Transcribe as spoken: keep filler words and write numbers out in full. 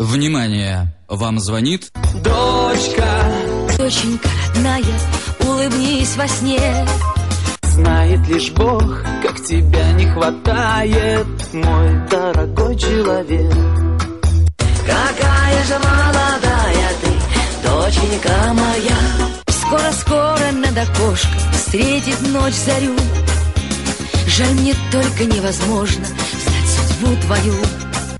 Внимание! Вам звонит дочка. Доченька родная, улыбнись во сне. Знает лишь Бог, как тебя не хватает, мой дорогой человек. Какая же молодая ты, доченька моя. Скоро-скоро над окошком встретит ночь зарю. Жаль, мне только невозможно знать судьбу твою.